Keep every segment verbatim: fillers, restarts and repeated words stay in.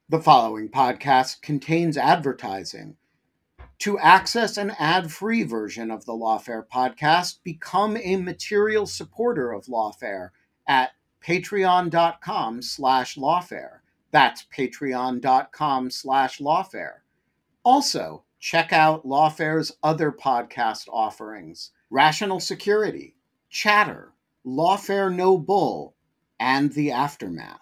The following podcast contains advertising. To access an ad-free version of the Lawfare podcast, become a material supporter of Lawfare at patreon.com slash lawfare. That's patreon.com slash lawfare. Also, check out Lawfare's other podcast offerings: Rational Security, Chatter, Lawfare No Bull, and The Aftermath.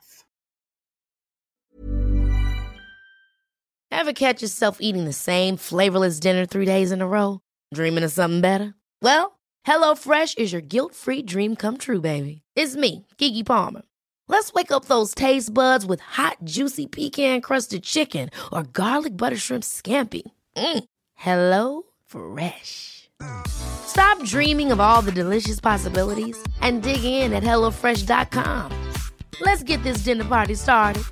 Ever catch yourself eating the same flavorless dinner three days in a row? Dreaming of something better? Well, HelloFresh is your guilt-free dream come true, baby. It's me, Keke Palmer. Let's wake up those taste buds with hot, juicy pecan-crusted chicken or garlic butter shrimp scampi. Mm. Hello Fresh. Stop dreaming of all the delicious possibilities and dig in at hello fresh dot com. Let's get this dinner party started.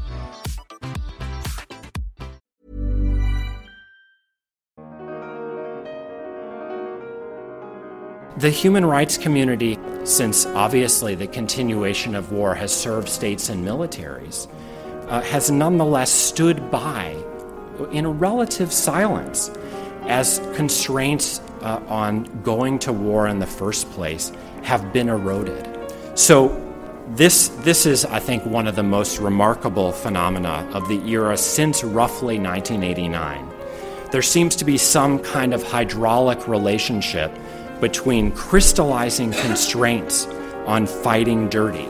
The human rights community, since obviously the continuation of war has served states and militaries, uh, has nonetheless stood by in a relative silence as constraints uh, on going to war in the first place have been eroded. So this, this is, I think, one of the most remarkable phenomena of the era since roughly nineteen eighty-nine. There seems to be some kind of hydraulic relationship between crystallizing constraints on fighting dirty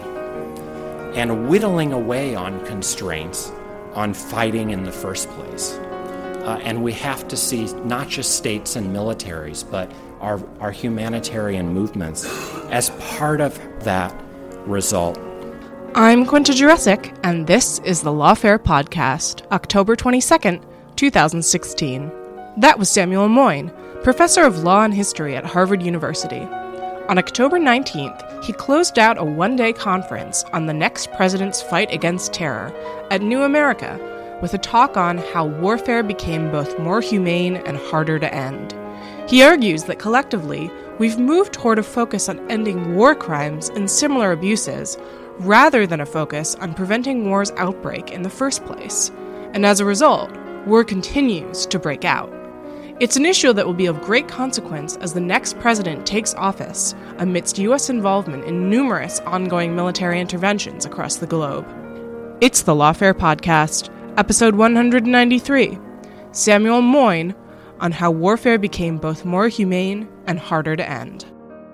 and whittling away on constraints on fighting in the first place. Uh, and we have to see not just states and militaries, but our, our humanitarian movements as part of that result. I'm Quinta Jurecic, and this is the Lawfare Podcast, October twenty-second, twenty sixteen. That was Samuel Moyn, professor of law and history at Harvard University. On October nineteenth, he closed out a one-day conference on the next president's fight against terror at New America with a talk on how warfare became both more humane and harder to end. He argues that collectively, we've moved toward a focus on ending war crimes and similar abuses, rather than a focus on preventing war's outbreak in the first place. And as a result, war continues to break out. It's an issue that will be of great consequence as the next president takes office amidst U S involvement in numerous ongoing military interventions across the globe. It's the Lawfare Podcast, episode one hundred ninety-three, Samuel Moyn on how warfare became both more humane and harder to end.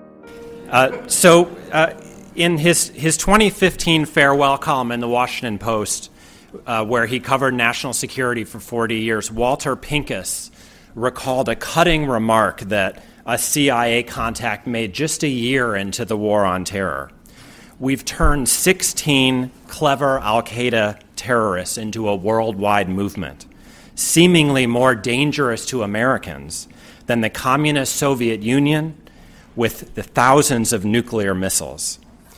Uh, so, uh, in his, his twenty fifteen farewell column in the Washington Post, uh, where he covered national security for forty years, Walter Pincus recalled a cutting remark that a C I A contact made just a year into the war on terror. We've turned sixteen clever al-Qaeda terrorists into a worldwide movement, seemingly more dangerous to Americans than the communist Soviet Union with the thousands of nuclear missiles.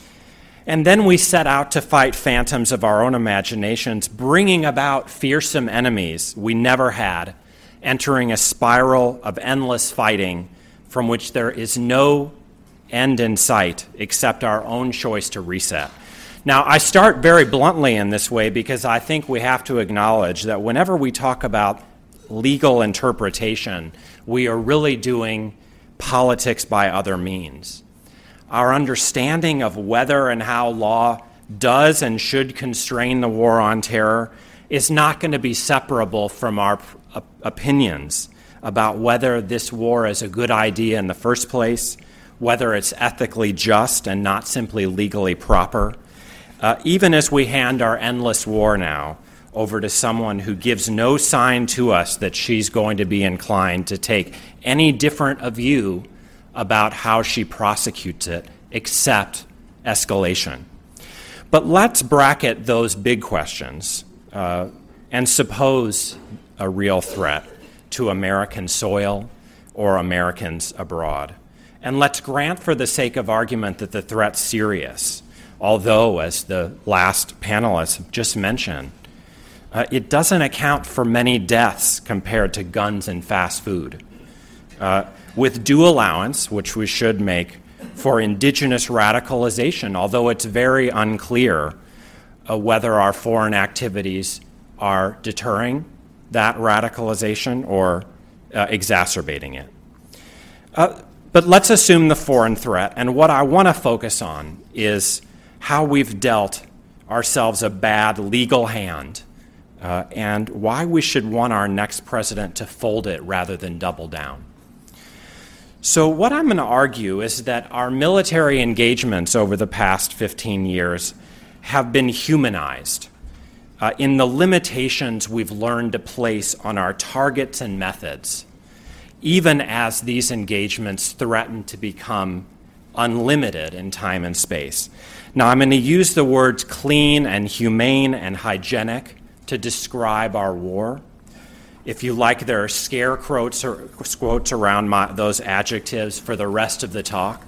And then we set out to fight phantoms of our own imaginations, bringing about fearsome enemies we never had, entering a spiral of endless fighting from which there is no end in sight except our own choice to reset. Now, I start very bluntly in this way because I think we have to acknowledge that whenever we talk about legal interpretation, we are really doing politics by other means. Our understanding of whether and how law does and should constrain the war on terror is not going to be separable from our opinions about whether this war is a good idea in the first place, whether it's ethically just and not simply legally proper, uh, even as we hand our endless war now over to someone who gives no sign to us that she's going to be inclined to take any different a view about how she prosecutes it, except escalation. But let's bracket those big questions uh, and suppose a real threat to American soil or Americans abroad. And let's grant for the sake of argument that the threat's serious, although, as the last panelist just mentioned, uh, it doesn't account for many deaths compared to guns and fast food. Uh, with due allowance, which we should make, for indigenous radicalization, although it's very unclear uh, whether our foreign activities are deterring that radicalization or uh, exacerbating it. Uh, but let's assume the foreign threat, and what I want to focus on is how we've dealt ourselves a bad legal hand uh, and why we should want our next president to fold it rather than double down. So what I'm going to argue is that our military engagements over the past fifteen years have been humanized uh, in the limitations we've learned to place on our targets and methods, even as these engagements threaten to become unlimited in time and space. Now, I'm going to use the words clean and humane and hygienic to describe our war. If you like, there are scare quotes, or quotes around my, those adjectives for the rest of the talk.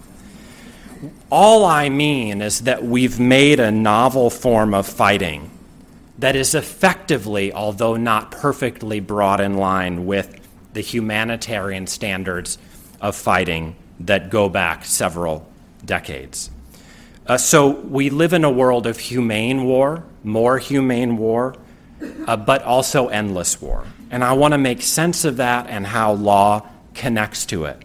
All I mean is that we've made a novel form of fighting that is effectively, although not perfectly, brought in line with the humanitarian standards of fighting that go back several decades. Uh, so we live in a world of humane war, more humane war, uh, but also endless war. And I want to make sense of that and how law connects to it.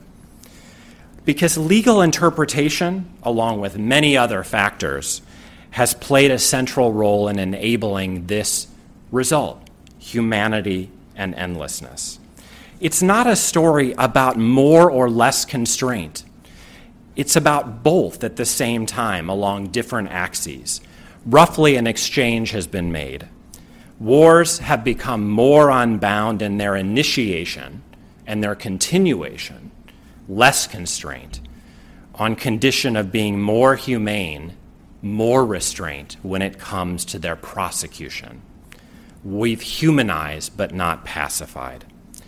Because legal interpretation, along with many other factors, has played a central role in enabling this result, humanity and endlessness. It's not a story about more or less constraint. It's about both at the same time along different axes. Roughly, an exchange has been made. Wars have become more unbound in their initiation and their continuation, less constraint, on condition of being more humane, more restraint when it comes to their prosecution. We've humanized but not pacified.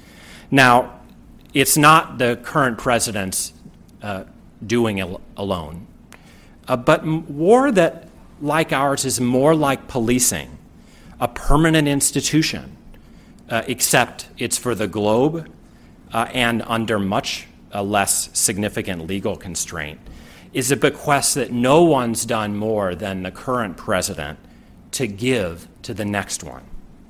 Now, it's not the current president's uh, doing al- alone, uh, but m- war that, like ours, is more like policing, a permanent institution, uh, except it's for the globe uh, and under much uh, less significant legal constraint, is a bequest that no one's done more than the current president to give to the next one.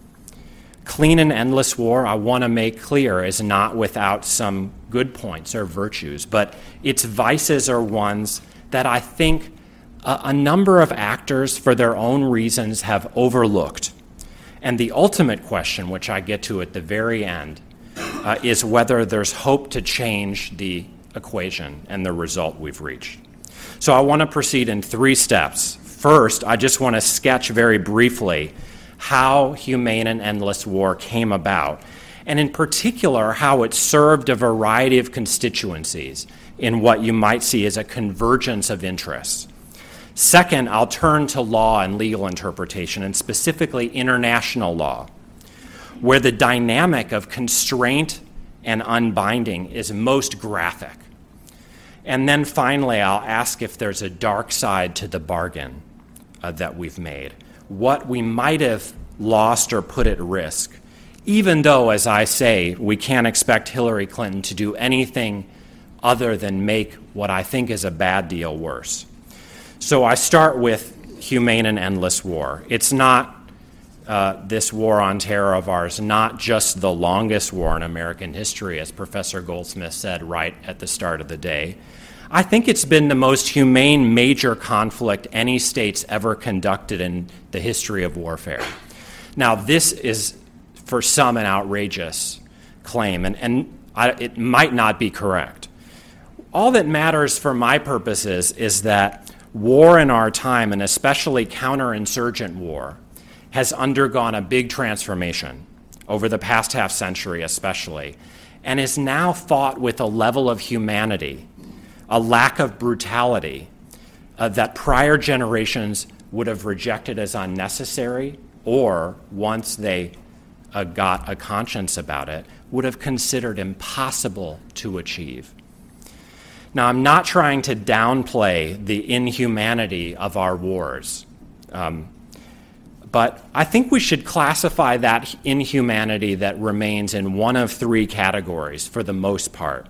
Clean and endless war, I want to make clear, is not without some good points or virtues, but its vices are ones that I think a, a number of actors, for their own reasons, have overlooked. And the ultimate question, which I get to at the very end, uh, is whether there's hope to change the equation and the result we've reached. So I want to proceed in three steps. First, I just want to sketch very briefly how humane and endless war came about, and in particular, how it served a variety of constituencies in what you might see as a convergence of interests. Second, I'll turn to law and legal interpretation, and specifically international law, where the dynamic of constraint and unbinding is most graphic. And then finally, I'll ask if there's a dark side to the bargain uh, that we've made, what we might have lost or put at risk, even though, as I say, we can't expect Hillary Clinton to do anything other than make what I think is a bad deal worse. So I start with humane and endless war. It's not uh, this war on terror of ours, not just the longest war in American history, as Professor Goldsmith said right at the start of the day. I think it's been the most humane major conflict any state's ever conducted in the history of warfare. Now, this is, for some, an outrageous claim, and, and I, it might not be correct. All that matters for my purposes is that war in our time, and especially counterinsurgent war, has undergone a big transformation over the past half century especially, and is now fought with a level of humanity, a lack of brutality uh, that prior generations would have rejected as unnecessary, or once they uh, got a conscience about it, would have considered impossible to achieve. Now, I'm not trying to downplay the inhumanity of our wars, um, but I think we should classify that inhumanity that remains in one of three categories for the most part.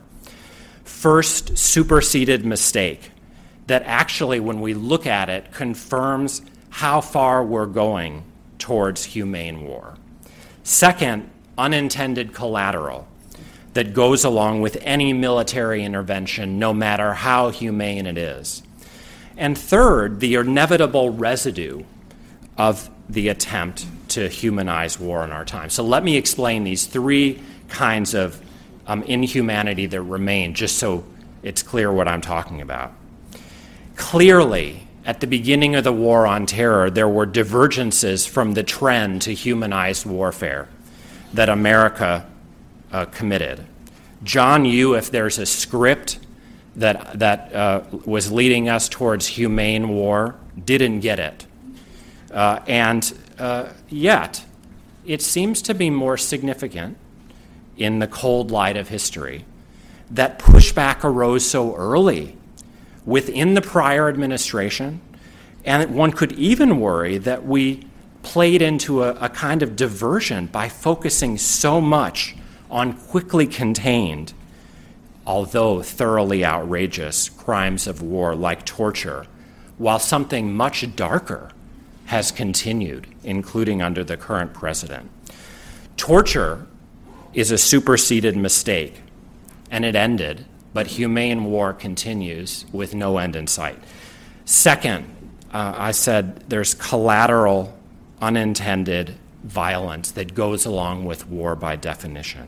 First, superseded mistake, that actually, when we look at it, confirms how far we're going towards humane war. Second, unintended collateral that goes along with any military intervention, no matter how humane it is. And third, the inevitable residue of the attempt to humanize war in our time. So let me explain these three kinds of um, inhumanity that remain, just so it's clear what I'm talking about. Clearly, at the beginning of the War on Terror, there were divergences from the trend to humanized warfare that America uh, committed. John Yoo, if there's a script that, that uh, was leading us towards humane war, didn't get it. Uh, and uh, yet, it seems to be more significant in the cold light of history that pushback arose so early within the prior administration, and one could even worry that we played into a, a kind of diversion by focusing so much on quickly contained, although thoroughly outrageous, crimes of war like torture, while something much darker has continued, including under the current president. Torture is a superseded mistake, and it ended, but humane war continues with no end in sight. Second, uh, I said there's collateral, unintended violence that goes along with war by definition.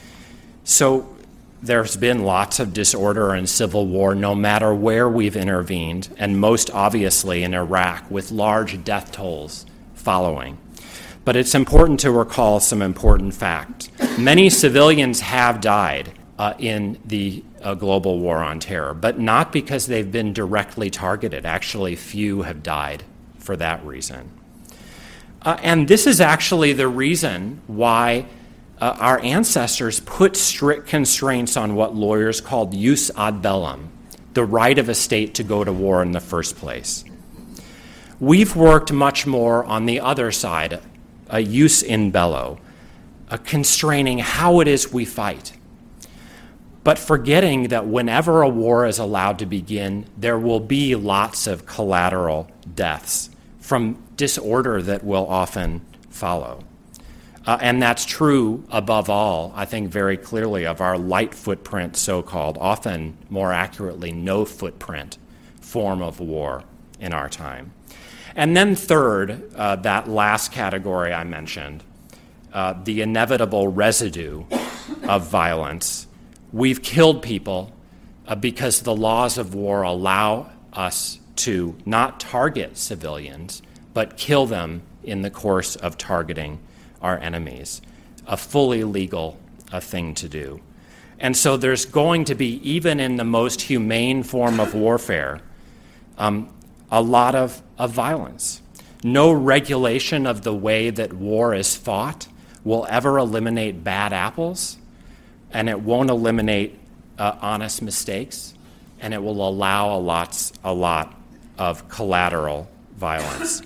So there's been lots of disorder and civil war no matter where we've intervened, and most obviously in Iraq with large death tolls following. But it's important to recall some important facts. Many civilians have died uh, in the uh, global war on terror, but not because they've been directly targeted. Actually, few have died for that reason. Uh, and this is actually the reason why uh, our ancestors put strict constraints on what lawyers called jus ad bellum, the right of a state to go to war in the first place. We've worked much more on the other side, a jus in bello, a constraining how it is we fight, but forgetting that whenever a war is allowed to begin, there will be lots of collateral deaths from disorder that will often follow. Uh, and that's true, above all, I think very clearly, of our light footprint, so-called, often more accurately, no footprint form of war in our time. And then third, uh, that last category I mentioned, uh, the inevitable residue of violence. We've killed people uh, because the laws of war allow us to not target civilians, but kill them in the course of targeting our enemies, a fully legal uh, thing to do. And so there's going to be, even in the most humane form of warfare, um, a lot of, of violence. No regulation of the way that war is fought will ever eliminate bad apples, and it won't eliminate uh, honest mistakes, and it will allow a, lots, a lot of collateral violence.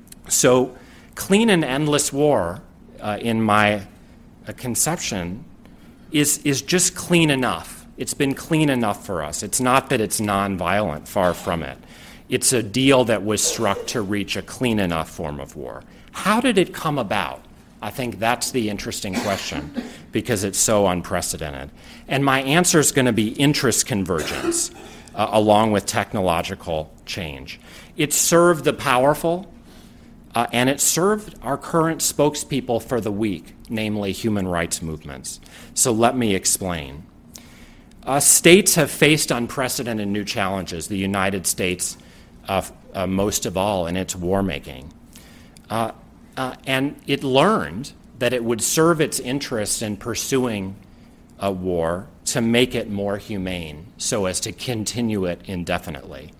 So clean and endless war, uh, in my uh, conception, is, is just clean enough. It's been clean enough for us. It's not that it's nonviolent, far from it. It's a deal that was struck to reach a clean enough form of war. How did it come about? I think that's the interesting question, because it's so unprecedented. And my answer is going to be interest convergence, uh, along with technological change. It served the powerful, uh, and it served our current spokespeople for the weak, namely human rights movements. So let me explain. Uh, states have faced unprecedented new challenges, the United States uh, uh, most of all in its war-making. Uh, Uh, and it learned that it would serve its interests in pursuing a war to make it more humane so as to continue it indefinitely.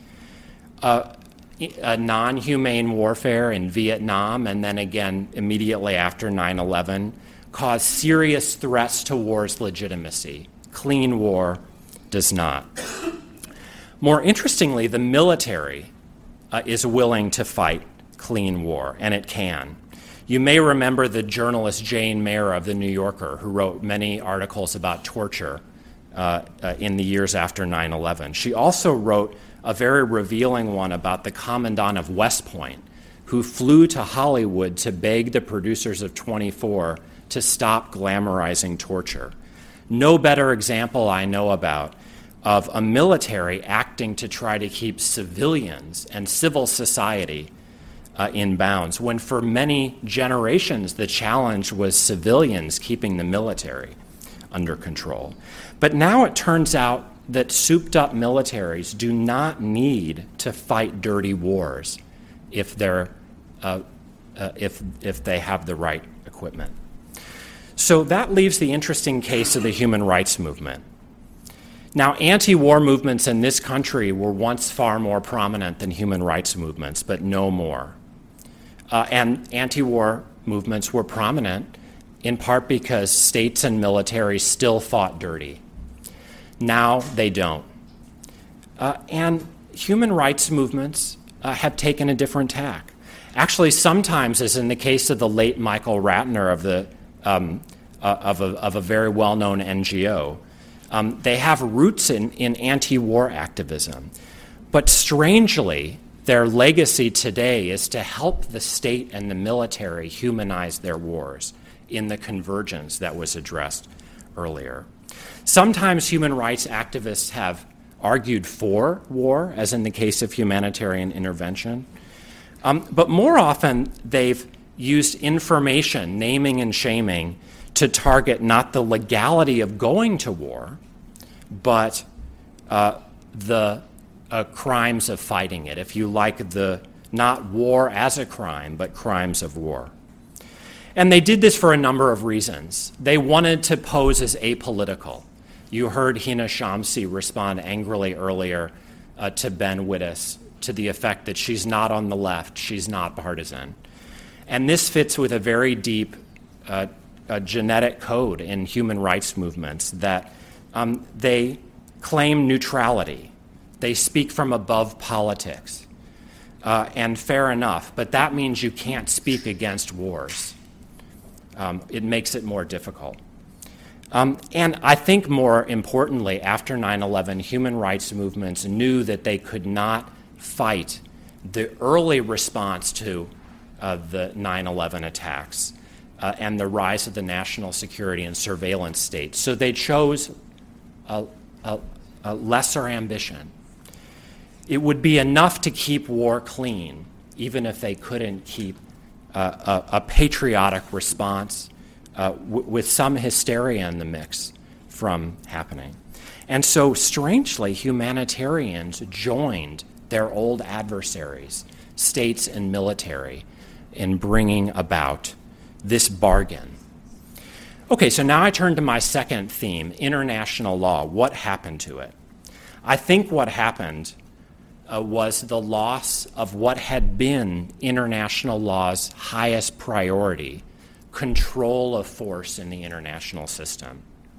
Uh, a non-humane warfare in Vietnam, and then again immediately after nine eleven, caused serious threats to war's legitimacy. Clean war does not. More interestingly, the military uh, is willing to fight clean war, and it can. You may remember the journalist Jane Mayer of The New Yorker, who wrote many articles about torture uh, uh, in the years after nine eleven. She also wrote a very revealing one about the commandant of West Point, who flew to Hollywood to beg the producers of twenty-four to stop glamorizing torture. No better example I know about of a military acting to try to keep civilians and civil society uh, in bounds, when for many generations the challenge was civilians keeping the military under control. But now it turns out that souped-up militaries do not need to fight dirty wars if they're uh, uh, if if they have the right equipment. So that leaves the interesting case of the human rights movement. Now, anti-war movements in this country were once far more prominent than human rights movements, but no more. Uh, and anti-war movements were prominent in part because states and militaries still fought dirty. Now they don't. Uh, and human rights movements uh, have taken a different tack. Actually, sometimes, as in the case of the late Michael Ratner of, the, um, uh, of, a, of a very well-known N G O, um, they have roots in, in anti-war activism. But strangely, their legacy today is to help the state and the military humanize their wars in the convergence that was addressed earlier. Sometimes human rights activists have argued for war, as in the case of humanitarian intervention. Um, but more often, they've used information, naming and shaming, to target not the legality of going to war, but uh, the uh, crimes of fighting it. If you like, the not war as a crime, but crimes of war. And they did this for a number of reasons. They wanted to pose as apolitical. You heard Hina Shamsi respond angrily earlier uh, to Ben Wittes to the effect that she's not on the left, she's not partisan. And this fits with a very deep uh, uh, genetic code in human rights movements that um, they claim neutrality. They speak from above politics. Uh, and fair enough, but that means you can't speak against wars. Um, it makes it more difficult. Um, and I think more importantly, after nine eleven, human rights movements knew that they could not fight the early response to uh, the nine eleven attacks uh, and the rise of the national security and surveillance state. So they chose a, a, a lesser ambition. It would be enough to keep war clean, even if they couldn't keep uh, a, a patriotic response uh, w- with some hysteria in the mix from happening. And so, strangely, humanitarians joined their old adversaries, states and military, in bringing about this bargain. Okay, so now I turn to my second theme, international law. What happened to it? I think what happened uh, was the loss of what had been international law's highest priority, control of force in the international system.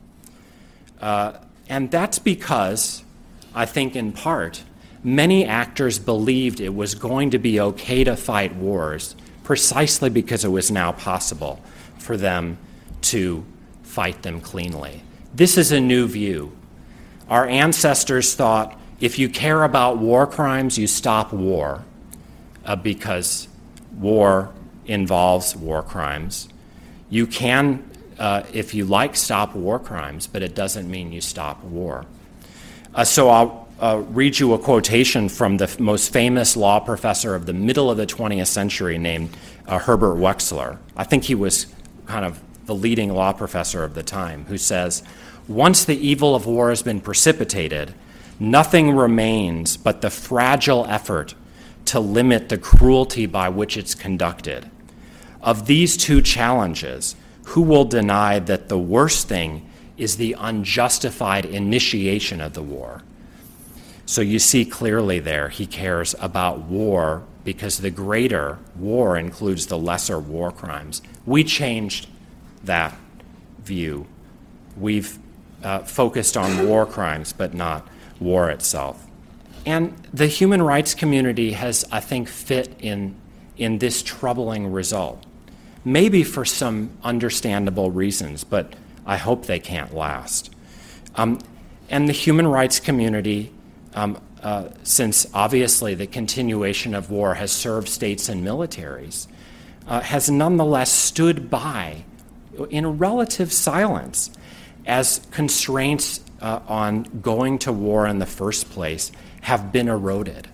Uh, and that's because, I think in part, many actors believed it was going to be okay to fight wars precisely because it was now possible for them to fight them cleanly. This is a new view. Our ancestors thought if you care about war crimes, you stop war uh, because war involves war crimes. You can, uh, if you like, stop war crimes, but it doesn't mean you stop war. Uh, so I'll uh, read you a quotation from the f- most famous law professor of the middle of the twentieth century named uh, Herbert Wechsler. I think he was kind of the leading law professor of the time, who says, "Once the evil of war has been precipitated, nothing remains but the fragile effort to limit the cruelty by which it's conducted. Of these two challenges, who will deny that the worst thing is the unjustified initiation of the war?" So you see clearly there he cares about war because the greater war includes the lesser war crimes. We changed that view. We've uh, focused on war crimes, but not war itself. And the human rights community has, I think, fit in, in this troubling result. Maybe for some understandable reasons, but I hope they can't last. Um, and the human rights community um, uh, since obviously the continuation of war has served states and militaries, uh, has nonetheless stood by in relative silence as constraints uh, on going to war in the first place have been eroded.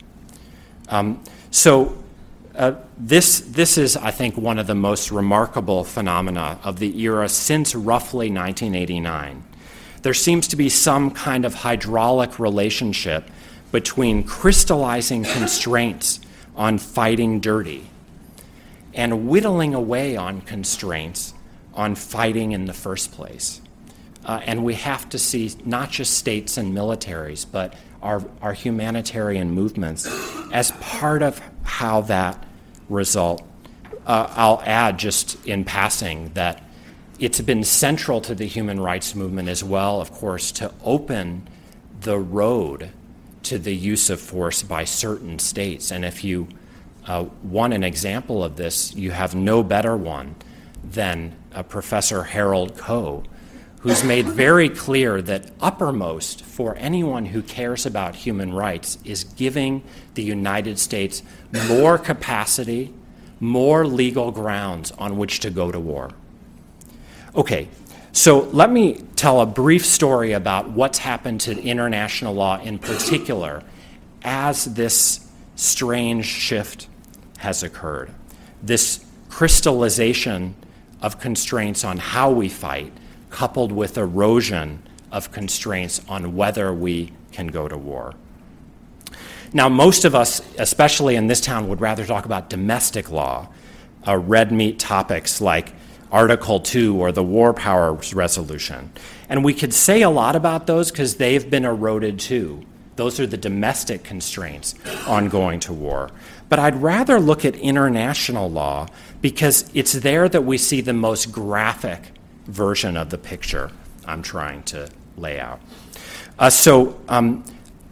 Um, so uh, this, this is, I think, one of the most remarkable phenomena of the era since roughly nineteen eighty-nine. There seems to be some kind of hydraulic relationship between crystallizing constraints on fighting dirty and whittling away on constraints on fighting in the first place. Uh, and we have to see not just states and militaries, but our, our humanitarian movements as part of how that result. Uh, I'll add just in passing that it's been central to the human rights movement as well, of course, to open the road to the use of force by certain states. And if you uh, want an example of this, you have no better one than uh, Professor Harold Koh, who's made very clear that uppermost for anyone who cares about human rights is giving the United States more capacity, more legal grounds on which to go to war. Okay, so let me tell a brief story about what's happened to international law in particular as this strange shift has occurred. This crystallization of constraints on how we fight, coupled with erosion of constraints on whether we can go to war. Now, most of us, especially in this town, would rather talk about domestic law, uh, red meat topics like Article two or the War Powers Resolution. And we could say a lot about those because they've been eroded too. Those are the domestic constraints on going to war. But I'd rather look at international law because it's there that we see the most graphic version of the picture I'm trying to lay out. Uh, so um,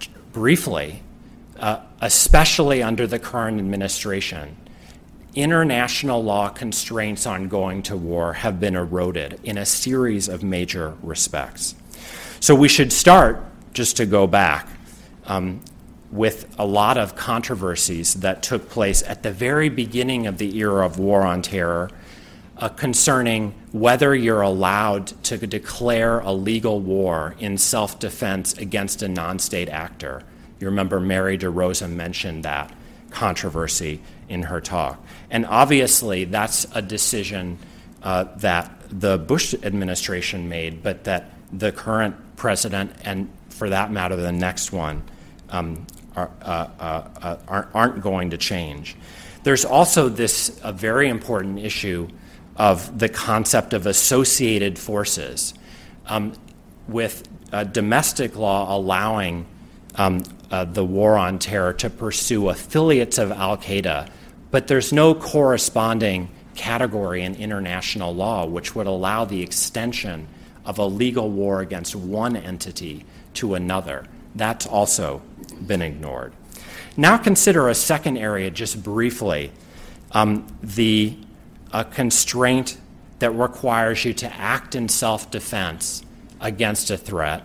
briefly, uh, especially under the current administration, international law constraints on going to war have been eroded in a series of major respects. So we should start, just to go back, um, with a lot of controversies that took place at the very beginning of the era of war on terror uh, concerning whether you're allowed to declare a legal war in self-defense against a non-state actor. You remember Mary DeRosa mentioned that controversy in her talk. And obviously that's a decision uh, that the Bush administration made, but that the current president, and for that matter the next one, um, are, uh, uh, uh, aren't going to change. There's also this a very important issue of the concept of associated forces, um, with uh, domestic law allowing um, uh, the war on terror to pursue affiliates of al-Qaeda, but there's no corresponding category in international law which would allow the extension of a legal war against one entity to another. That's also been ignored. Now consider a second area just briefly, um, the a constraint that requires you to act in self-defense against a threat,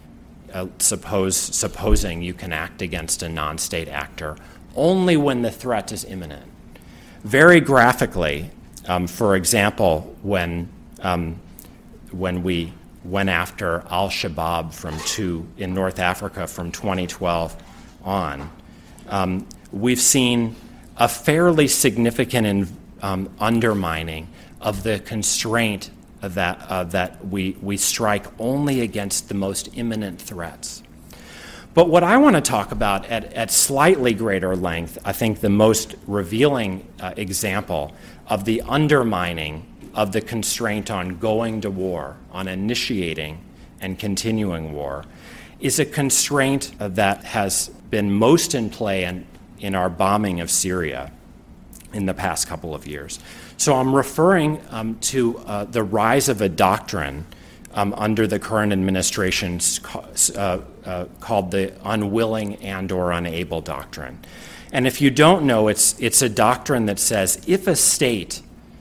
uh, suppose, supposing you can act against a non-state actor, only when the threat is imminent. Very graphically, um, for example, when, um, when we went after al-Shabaab from two, in North Africa from twenty twelve on, um, we've seen a fairly significant in, um, undermining of the constraint that, uh, that we, we strike only against the most imminent threats. But what I want to talk about at, at slightly greater length, I think the most revealing uh, example of the undermining of the constraint on going to war, on initiating and continuing war, is a constraint that has been most in play in, in our bombing of Syria in the past couple of years. So I'm referring um, to uh, the rise of a doctrine um, under the current administration uh, uh, called the unwilling and or unable doctrine. And if you don't know, it's, it's a doctrine that says if a state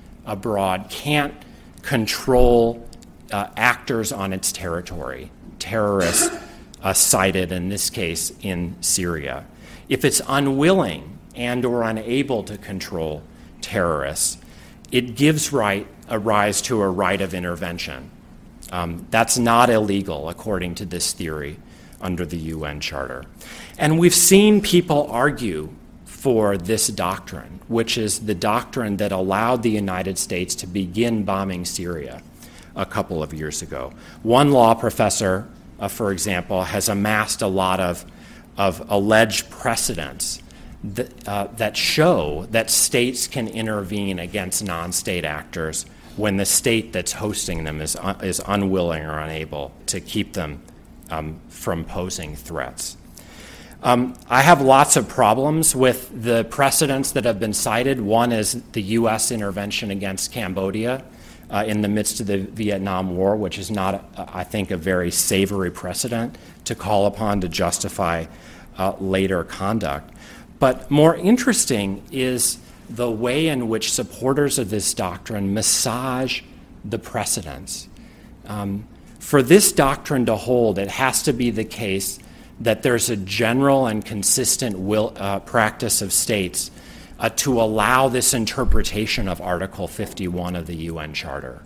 abroad can't control uh, actors on its territory, terrorists, uh, cited in this case in Syria. If it's unwilling and or unable to control terrorists, it gives right, a rise to a right of intervention. Um, that's not illegal according to this theory under the U N Charter. And we've seen people argue for this doctrine, which is the doctrine that allowed the United States to begin bombing Syria a couple of years ago. One law professor, uh, for example, has amassed a lot of, of alleged precedents that, uh, that show that states can intervene against non-state actors when the state that's hosting them is, uh, is unwilling or unable to keep them um, from posing threats. Um, I have lots of problems with the precedents that have been cited. One is the U S intervention against Cambodia uh, in the midst of the Vietnam War, which is not, uh, I think, a very savory precedent to call upon to justify uh, later conduct. But more interesting is the way in which supporters of this doctrine massage the precedents. Um, for this doctrine to hold, it has to be the case that there's a general and consistent will, uh, practice of states uh, to allow this interpretation of Article fifty-one of the U N Charter.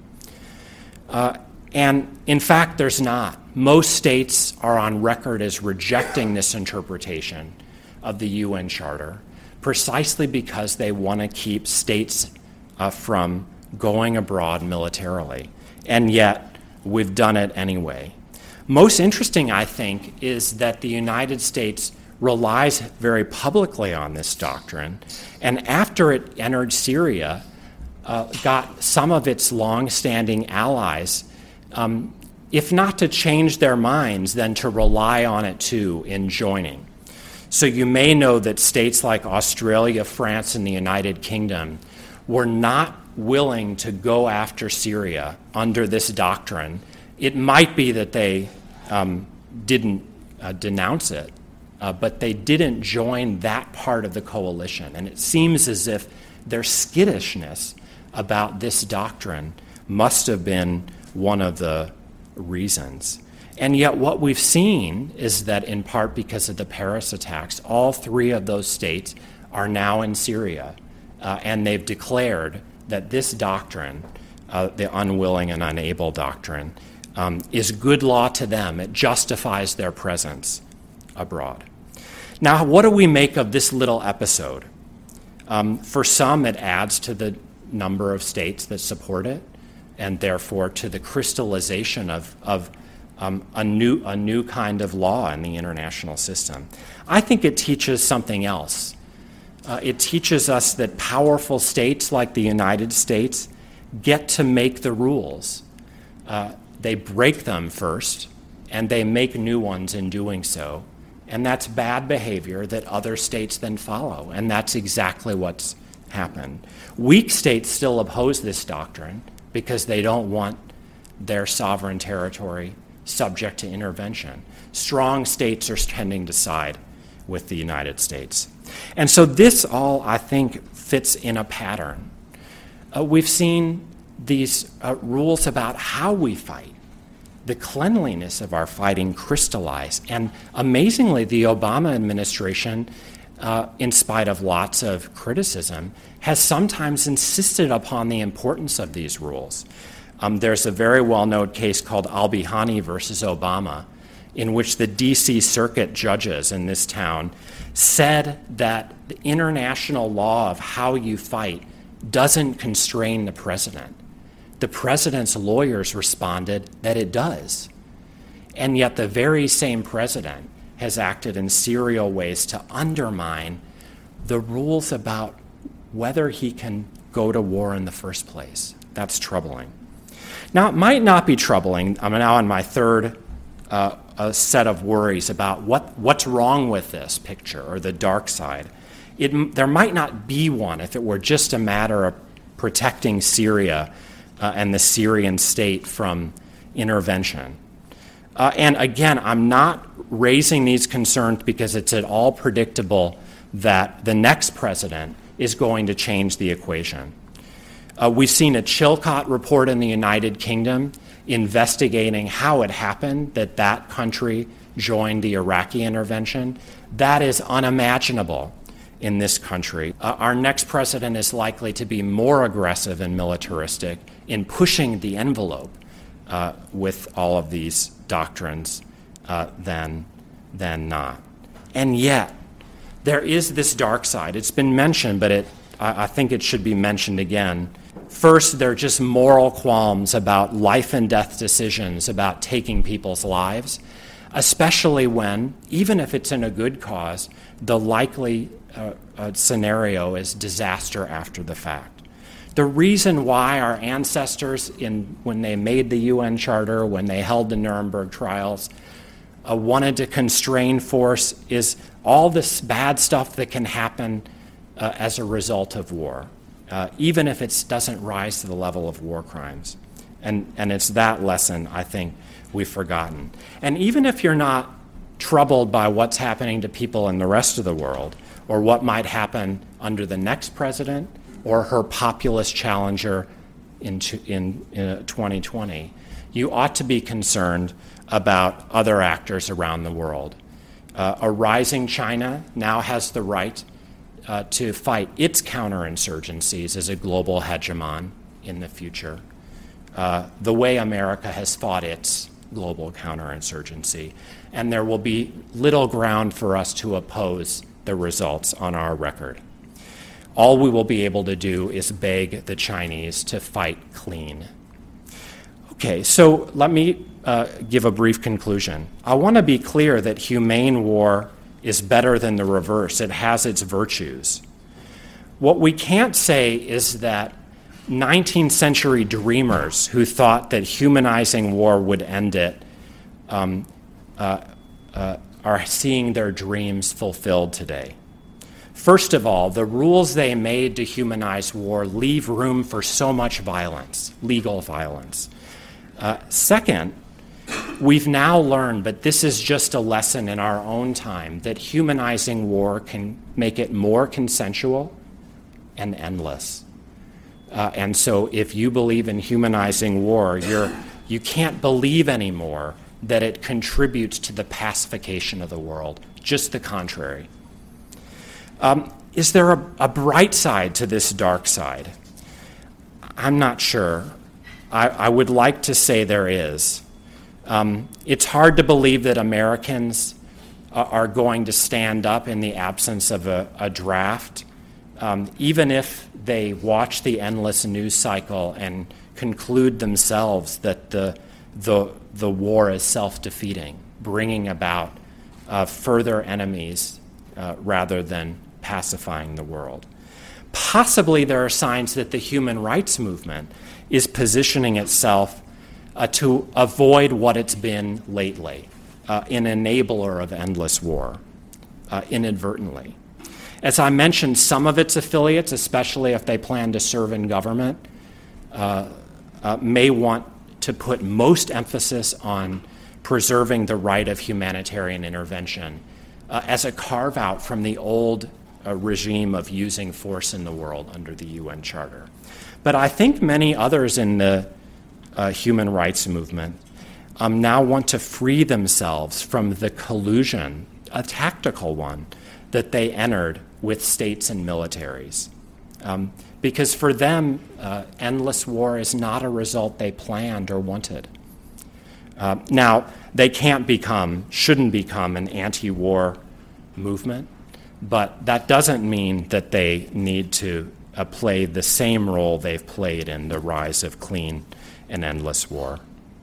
Uh, and in fact, there's not. Most states are on record as rejecting this interpretation of the U N Charter precisely because they want to keep states uh, from going abroad militarily. And yet, we've done it anyway. Most interesting, I think, is that the United States relies very publicly on this doctrine, and after it entered Syria, uh, got some of its long-standing allies, um, if not to change their minds, then to rely on it too in joining. So you may know that states like Australia, France, and the United Kingdom were not willing to go after Syria under this doctrine. It might be that they um, didn't uh, denounce it, uh, but they didn't join that part of the coalition. And it seems as if their skittishness about this doctrine must have been one of the reasons. And yet what we've seen is that in part because of the Paris attacks, all three of those states are now in Syria, uh, and they've declared that this doctrine, uh, the unwilling and unable doctrine, um, is good law to them. It justifies their presence abroad. Now, what do we make of this little episode? Um, for some, it adds to the number of states that support it, and therefore to the crystallization of, of um, a new, a new kind of law in the international system. I think it teaches something else. Uh, it teaches us that powerful states like the United States get to make the rules. Uh, they break them first, and they make new ones in doing so. And that's bad behavior that other states then follow, and that's exactly what's happened. Weak states still oppose this doctrine because they don't want their sovereign territory subject to intervention. Strong states are tending to side with the United States. And so this all, I think, fits in a pattern. Uh, we've seen these uh, rules about how we fight, the cleanliness of our fighting crystallize. And amazingly, the Obama administration, uh, in spite of lots of criticism, has sometimes insisted upon the importance of these rules. Um, there's a very well-known case called Al-Bihani versus Obama, in which the D C Circuit judges in this town said that the international law of how you fight doesn't constrain the president. The president's lawyers responded that it does. And yet the very same president has acted in serial ways to undermine the rules about whether he can go to war in the first place. That's troubling. Now, it might not be troubling. I'm now on my third uh, a set of worries about what, what's wrong with this picture or the dark side. It, there might not be one if it were just a matter of protecting Syria uh, and the Syrian state from intervention. Uh, and again, I'm not raising these concerns because it's at all predictable that the next president is going to change the equation. Uh, we've seen a Chilcot report in the United Kingdom investigating how it happened that that country joined the Iraqi intervention. That is unimaginable in this country. Uh, our next president is likely to be more aggressive and militaristic in pushing the envelope uh, with all of these doctrines uh, than, than not. And yet, there is this dark side. It's been mentioned, but it, I, I think it should be mentioned again. First, there are just moral qualms about life and death decisions, about taking people's lives, especially when, even if it's in a good cause, the likely uh, uh, scenario is disaster after the fact. The reason why our ancestors, in, when they made the U N Charter, when they held the Nuremberg trials, uh, wanted to constrain force is all this bad stuff that can happen uh, as a result of war. Uh, even if it doesn't rise to the level of war crimes. And, and it's that lesson, I think, we've forgotten. And even if you're not troubled by what's happening to people in the rest of the world, or what might happen under the next president, or her populist challenger in, in, in twenty twenty, you ought to be concerned about other actors around the world. Uh, a rising China now has the right Uh, to fight its counterinsurgencies as a global hegemon in the future, uh, the way America has fought its global counterinsurgency. And there will be little ground for us to oppose the results on our record. All we will be able to do is beg the Chinese to fight clean. Okay, so let me uh, give a brief conclusion. I want to be clear that humane war is better than the reverse. It has its virtues. What we can't say is that nineteenth century dreamers who thought that humanizing war would end it um, uh, uh, are seeing their dreams fulfilled today. First of all, the rules they made to humanize war leave room for so much violence, legal violence. Uh, second, we've now learned, but this is just a lesson in our own time, that humanizing war can make it more consensual and endless. Uh, and so if you believe in humanizing war, you're, you can't believe anymore that it contributes to the pacification of the world. Just the contrary. Um, is there a, a bright side to this dark side? I'm not sure. I, I would like to say there is. Um, it's hard to believe that Americans uh, are going to stand up in the absence of a, a draft, um, even if they watch the endless news cycle and conclude themselves that the, the, the war is self-defeating, bringing about uh, further enemies uh, rather than pacifying the world. Possibly there are signs that the human rights movement is positioning itself Uh, to avoid what it's been lately, uh, an enabler of endless war, uh, inadvertently. As I mentioned, some of its affiliates, especially if they plan to serve in government, uh, uh, may want to put most emphasis on preserving the right of humanitarian intervention uh, as a carve-out from the old uh, regime of using force in the world under the U N Charter. But I think many others in the Uh, human rights movement um, now want to free themselves from the collusion, a tactical one, that they entered with states and militaries. Um, because for them, uh, endless war is not a result they planned or wanted. Uh, now, they can't become, shouldn't become an anti-war movement, but that doesn't mean that they need to uh, play the same role they've played in the rise of clean and endless war.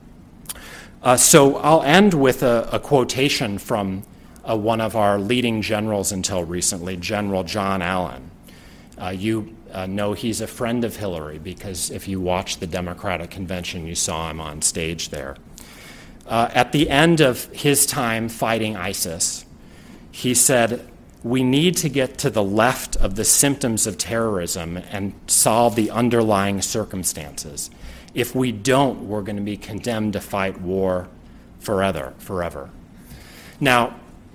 Uh, so I'll end with a, a quotation from uh, one of our leading generals until recently, General John Allen. Uh, you uh, know he's a friend of Hillary because if you watched the Democratic Convention, you saw him on stage there. Uh, at the end of his time fighting ISIS, he said, "We need to get to the left of the symptoms of terrorism and solve the underlying circumstances. If we don't, we're going to be condemned to fight war forever, forever." Now,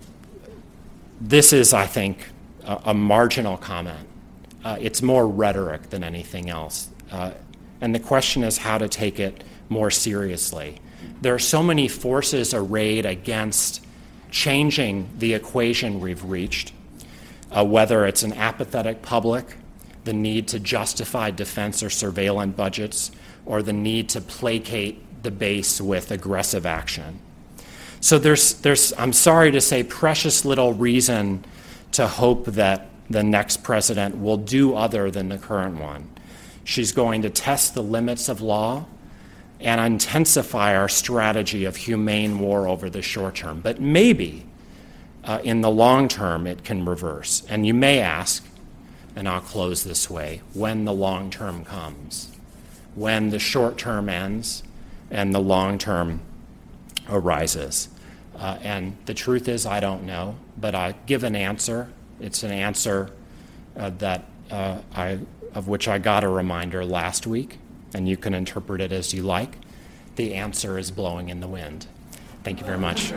this is, I think, a, a marginal comment. Uh, it's more rhetoric than anything else. Uh, and the question is how to take it more seriously. There are so many forces arrayed against changing the equation we've reached, uh, whether it's an apathetic public, the need to justify defense or surveillance budgets, or the need to placate the base with aggressive action. So there's, there's, I'm sorry to say, precious little reason to hope that the next president will do other than the current one. She's going to test the limits of law and intensify our strategy of humane war over the short term. But maybe uh, in the long term it can reverse. And you may ask, and I'll close this way, when the long term comes, when the short term ends and the long term arises. Uh, and the truth is, I don't know, but I give an answer. It's an answer uh, that uh, I, of which I got a reminder last week, and you can interpret it as you like. The answer is blowing in the wind. Thank you very much.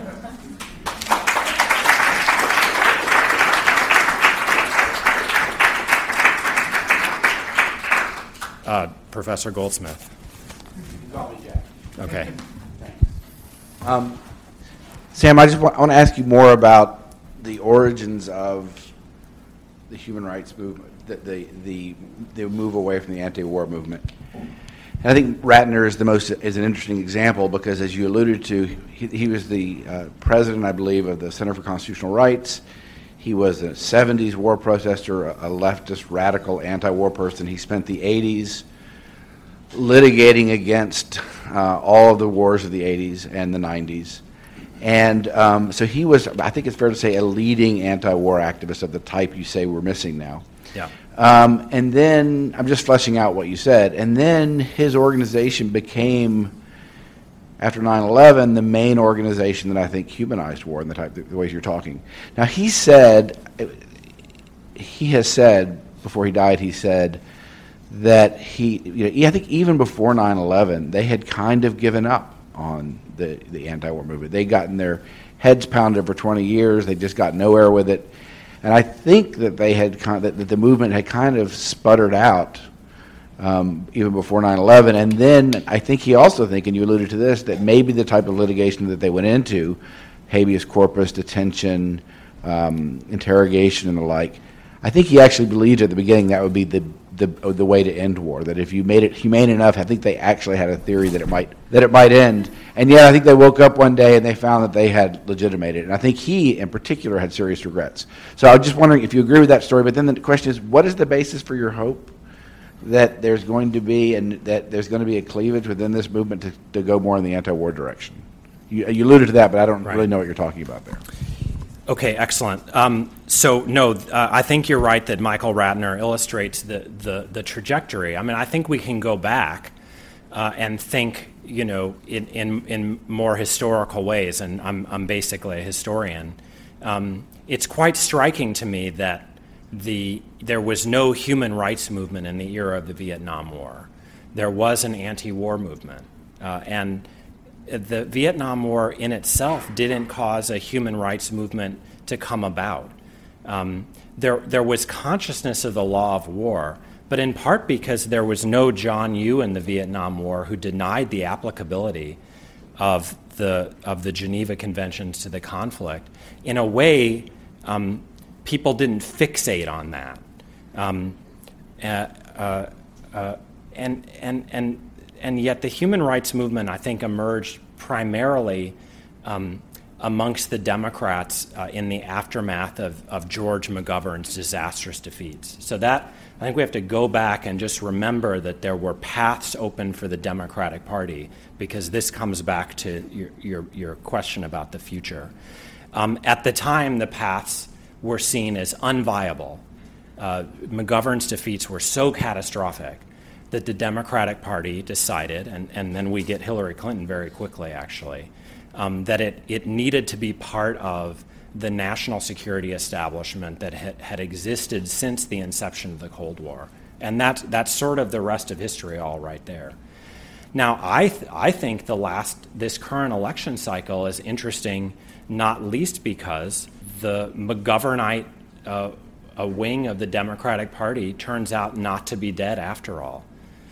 Uh, Professor Goldsmith. Okay. Um, Sam, I just want, I want to ask you more about the origins of the human rights movement, the the the, the move away from the anti-war movement. And I think Ratner is the most is an interesting example because, as you alluded to, he, he was the uh, president, I believe, of the Center for Constitutional Rights. He was a seventies war protester, a, a leftist, radical, anti-war person. He spent the eighties litigating against uh, all of the wars of the eighties and the nineties. And um, so he was, I think it's fair to say, a leading anti-war activist of the type you say we're missing now. Yeah. Um, and then, I'm just fleshing out what you said, and then his organization became, after nine eleven, the main organization that I think humanized war in the type, the ways you're talking. Now, he said, he has said, before he died, he said that he, you know, I think even before nine eleven, they had kind of given up on the, the anti-war movement. They'd gotten their heads pounded for twenty years. They just got nowhere with it. And I think that they had kind of, that the movement had kind of sputtered out um, even before nine eleven. And then I think he also think, and you alluded to this, that maybe the type of litigation that they went into, habeas corpus, detention, um, interrogation, and the like, I think he actually believed at the beginning that would be the the the way to end war. That if you made it humane enough, I think they actually had a theory that it might that it might end. And yet, I think they woke up one day and they found that they had legitimated it. And I think he, in particular, had serious regrets. So I was just wondering if you agree with that story. But then the question is, what is the basis for your hope that there's going to be and that there's going to be a cleavage within this movement to, to go more in the anti-war direction? You, you alluded to that, but I don't right. really know what you're talking about there. Okay, excellent. Um, so, no, uh, I think you're right that Michael Ratner illustrates the, the, the trajectory. I mean, I think we can go back uh, and think, you know, in, in, in more historical ways, and I'm, I'm basically a historian. Um, it's quite striking to me that the there was no human rights movement in the era of the Vietnam War. There was an anti-war movement, uh, and the Vietnam War in itself didn't cause a human rights movement to come about. Um, there, there was consciousness of the law of war, but in part because there was no John Yoo in the Vietnam War who denied the applicability of the of the Geneva Conventions to the conflict. In a way, um, people didn't fixate on that, um, uh, uh, uh, and and and. And yet the human rights movement, I think, emerged primarily um, amongst the Democrats uh, in the aftermath of, of George McGovern's disastrous defeats. So that, I think we have to go back and just remember that there were paths open for the Democratic Party, because this comes back to your, your, your question about the future. Um, at the time, the paths were seen as unviable. Uh, McGovern's defeats were so catastrophic that the Democratic Party decided, and, and then we get Hillary Clinton very quickly, actually, um, that it, it needed to be part of the national security establishment that had, had existed since the inception of the Cold War. And that's, that's sort of the rest of history all right there. Now, I, th- I think the last, this current election cycle is interesting, not least because the McGovernite uh, a wing of the Democratic Party turns out not to be dead after all.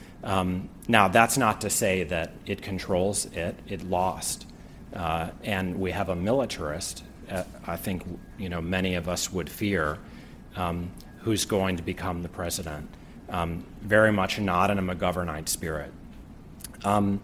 Um, now, that's not to say that it controls it. It lost. Uh, and we have a militarist uh, I think, you know, many of us would fear, um, who's going to become the president. Um, very much not in a McGovernite spirit. Um,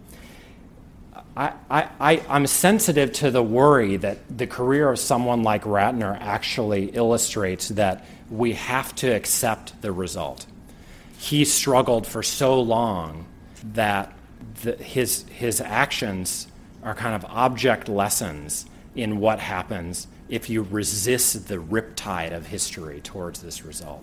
I, I, I'm sensitive to the worry that the career of someone like Ratner actually illustrates that we have to accept the result. He struggled for so long that the, his, his actions are kind of object lessons in what happens if you resist the riptide of history towards this result.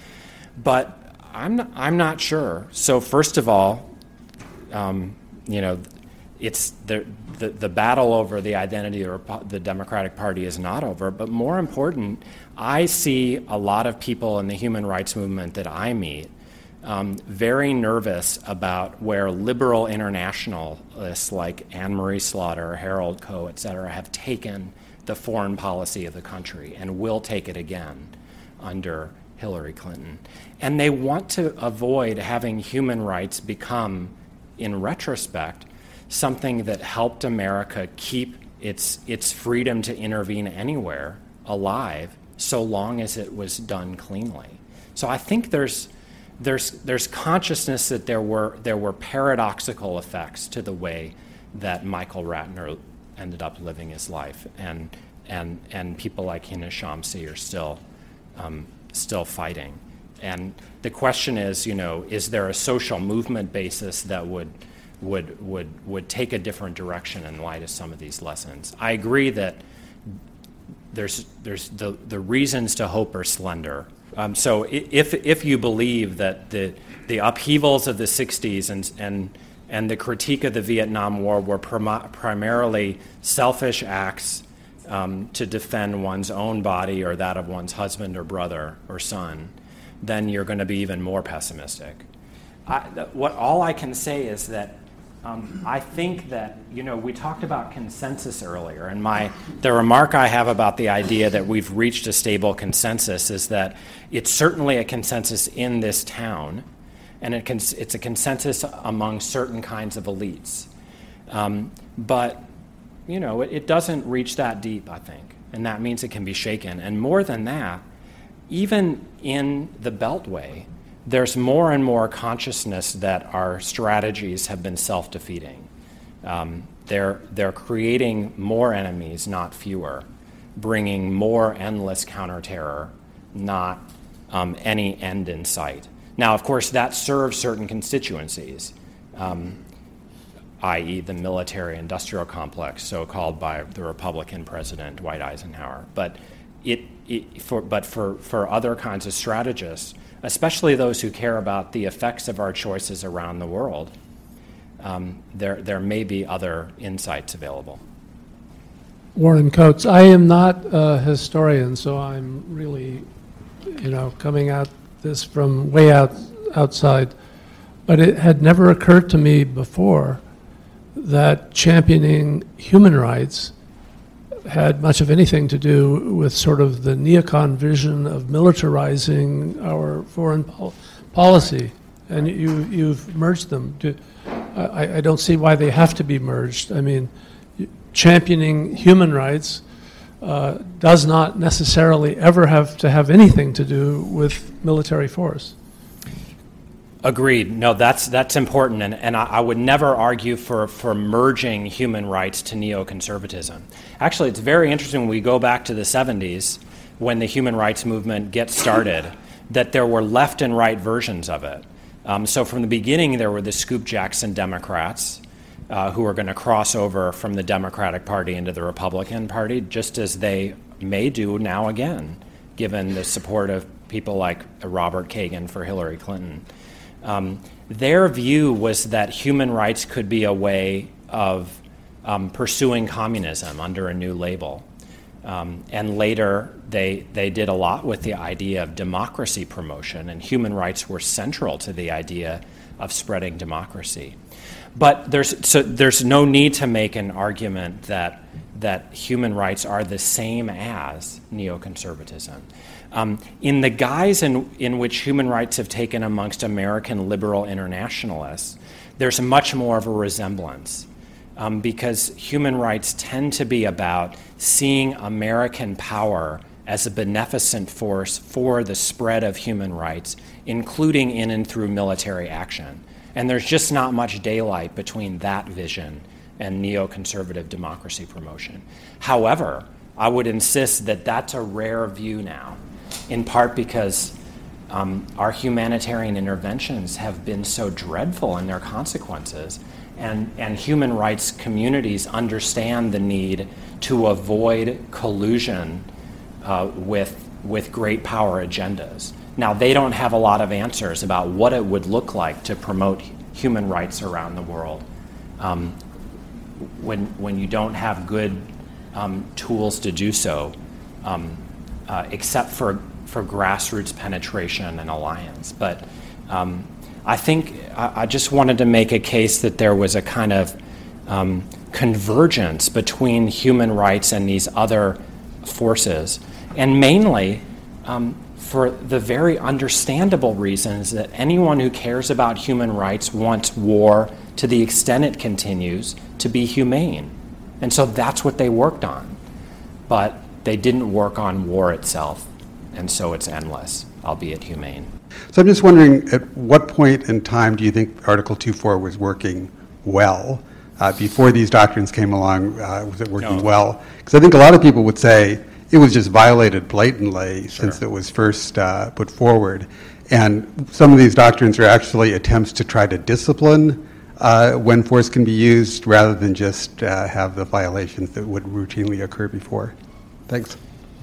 But I'm not, I'm not sure. So first of all, um, you know, it's the, the the battle over the identity of the Democratic Party is not over. But more important, I see a lot of people in the human rights movement that I meet um, very nervous about where liberal internationalists like Anne Marie Slaughter, Harold Koh, et cetera, have taken the foreign policy of the country and will take it again under Hillary Clinton. And they want to avoid having human rights become, in retrospect, something that helped America keep its its freedom to intervene anywhere alive so long as it was done cleanly. So I think there's there's there's consciousness that there were there were paradoxical effects to the way that Michael Ratner ended up living his life, and and and people like Hina Shamsi are still um, still fighting. And the question is, you know, is there a social movement basis that would would would would take a different direction in light of some of these lessons? I agree that there's there's the, the reasons to hope are slender. Um, so if if you believe that the the upheavals of the sixties and and and the critique of the Vietnam War were prim- primarily selfish acts um, to defend one's own body or that of one's husband or brother or son, then you're going to be even more pessimistic. I, what all I can say is that um, I think that, you know, we talked about consensus earlier, and my the remark I have about the idea that we've reached a stable consensus is that it's certainly a consensus in this town, and it can, it's a consensus among certain kinds of elites. Um, but, you know, it, it doesn't reach that deep, I think, and that means it can be shaken. And more than that, even in the Beltway, there's more and more consciousness that our strategies have been self-defeating. Um, they're, they're creating more enemies, not fewer, bringing more endless counterterror, not um, any end in sight. Now, of course, that serves certain constituencies, um, that is the military-industrial complex, so-called by the Republican president, Dwight Eisenhower. But it, it for, but for, for other kinds of strategists, especially those who care about the effects of our choices around the world, um, there there may be other insights available. Warren Coates, I am not a historian, so I'm really, you know, coming at this from way out outside. But it had never occurred to me before that championing human rights had much of anything to do with sort of the neocon vision of militarizing our foreign pol- policy, and you, you've merged them. Do, I, I don't see why they have to be merged. I mean, championing human rights uh, does not necessarily ever have to have anything to do with military force. Agreed. No, that's that's important, and, and I, I would never argue for, for merging human rights to neoconservatism. Actually, it's very interesting when we go back to the seventies, when the human rights movement gets started, that there were left and right versions of it. Um, so from the beginning, there were the Scoop Jackson Democrats, uh, who were going to cross over from the Democratic Party into the Republican Party, just as they may do now again, given the support of people like Robert Kagan for Hillary Clinton. Um, their view was that human rights could be a way of um, pursuing communism under a new label. Um, and later, they they did a lot with the idea of democracy promotion, and human rights were central to the idea of spreading democracy. But there's so there's no need to make an argument that that human rights are the same as neoconservatism. Um, in the guise in, in which human rights have taken amongst American liberal internationalists, there's much more of a resemblance. um, because human rights tend to be about seeing American power as a beneficent force for the spread of human rights, including in and through military action. And there's just not much daylight between that vision and neoconservative democracy promotion. However, I would insist that that's a rare view now, in part because um, our humanitarian interventions have been so dreadful in their consequences, and, and human rights communities understand the need to avoid collusion uh, with, with great power agendas. Now, they don't have a lot of answers about what it would look like to promote human rights around the world um, when, when you don't have good um, tools to do so, um, uh, except for, for grassroots penetration and alliance. But um, I think I, I just wanted to make a case that there was a kind of um, convergence between human rights and these other forces, and mainly um, for the very understandable reasons that anyone who cares about human rights wants war, to the extent it continues, to be humane. And so that's what they worked on. But they didn't work on war itself, and so it's endless, albeit humane. So I'm just wondering, at what point in time do you think Article two point four was working well? Uh, before these doctrines came along, uh, was it working no. well? Because I think a lot of people would say it was just violated blatantly sure. since it was first uh, put forward. And some of these doctrines are actually attempts to try to discipline uh, when force can be used, rather than just uh, have the violations that would routinely occur before. Thanks.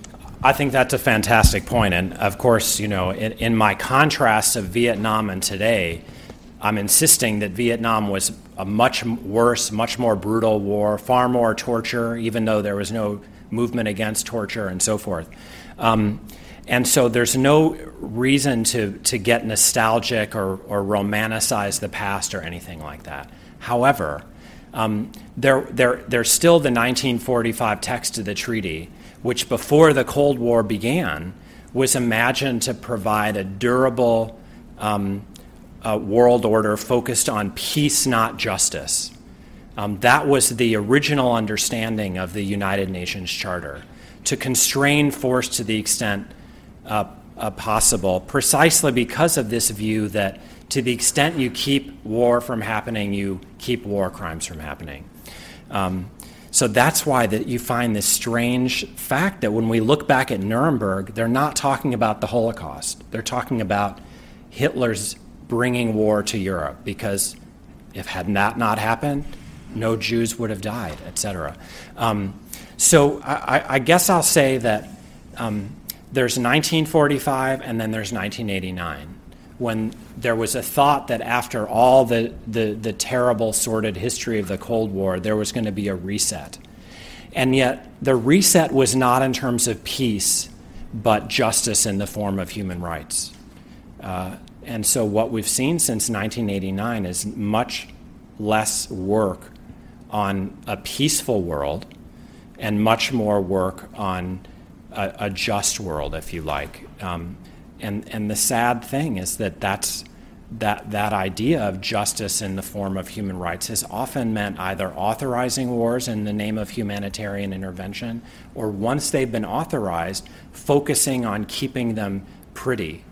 I think that's a fantastic point. And of course, you know, in, in my contrast of Vietnam and today, I'm insisting that Vietnam was a much worse, much more brutal war, far more torture, even though there was no movement against torture and so forth. Um, and so there's no reason to, to get nostalgic or, or romanticize the past or anything like that. However, um, there, there, there's still the nineteen forty-five text of the treaty, which before the Cold War began was imagined to provide a durable um, uh, world order focused on peace, not justice. Um, that was the original understanding of the United Nations Charter, to constrain force to the extent uh, uh, possible, precisely because of this view that to the extent you keep war from happening, you keep war crimes from happening. Um, so that's why that you find this strange fact that when we look back at Nuremberg, they're not talking about the Holocaust. They're talking about Hitler's bringing war to Europe, because if had that not happened, no Jews would have died, et cetera. Um, so I, I guess I'll say that um, there's nineteen forty-five and then there's nineteen eighty-nine, when there was a thought that after all the, the, the terrible, sordid history of the Cold War, there was going to be a reset. And yet the reset was not in terms of peace, but justice in the form of human rights. Uh, and so what we've seen since nineteen eighty-nine is much less work on a peaceful world and much more work on a, a just world, if you like. Um, and, and the sad thing is that that's, that, that idea of justice in the form of human rights has often meant either authorizing wars in the name of humanitarian intervention, or once they've been authorized, focusing on keeping them pretty.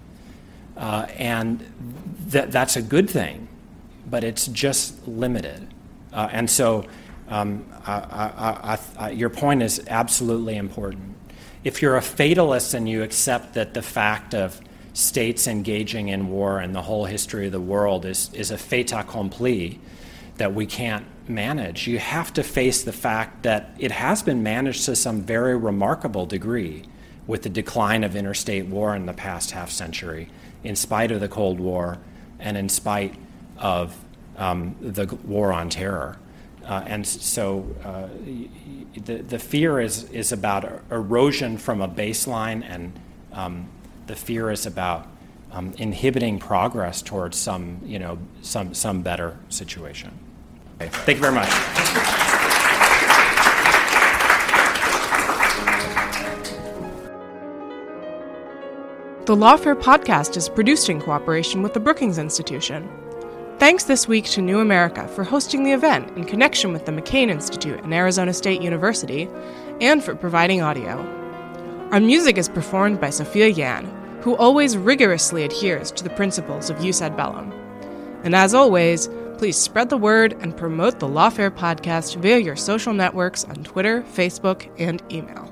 Uh, and th- that's a good thing, but it's just limited. Uh, and so um, I, I, I, I, your point is absolutely important. If you're a fatalist and you accept that the fact of states engaging in war and the whole history of the world is, is a fait accompli that we can't manage, you have to face the fact that it has been managed to some very remarkable degree with the decline of interstate war in the past half century, in spite of the Cold War and in spite of um, the war on terror. Uh, and so uh, the, the fear is, is about erosion from a baseline, and um, the fear is about um, inhibiting progress towards some, you know, some, some better situation. Okay. Thank you very much. The Lawfare podcast is produced in cooperation with the Brookings Institution. Thanks this week to New America for hosting the event in connection with the McCain Institute and Arizona State University, and for providing audio. Our music is performed by Sophia Yan, who always rigorously adheres to the principles of Jus Ad Bellum. And as always, please spread the word and promote the Lawfare podcast via your social networks on Twitter, Facebook, and email.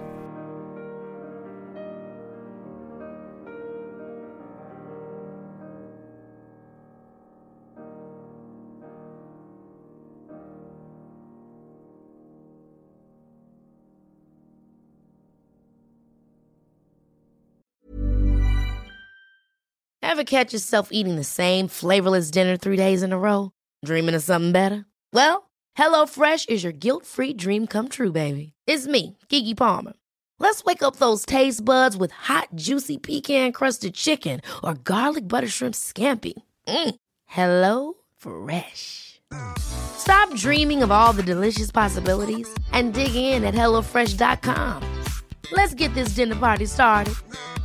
Ever catch yourself eating the same flavorless dinner three days in a row? Dreaming of something better? Well, HelloFresh is your guilt-free dream come true, baby. It's me, Keke Palmer. Let's wake up those taste buds with hot, juicy pecan-crusted chicken or garlic butter shrimp scampi. Mm. Hello Fresh. Stop dreaming of all the delicious possibilities and dig in at hello fresh dot com. Let's get this dinner party started.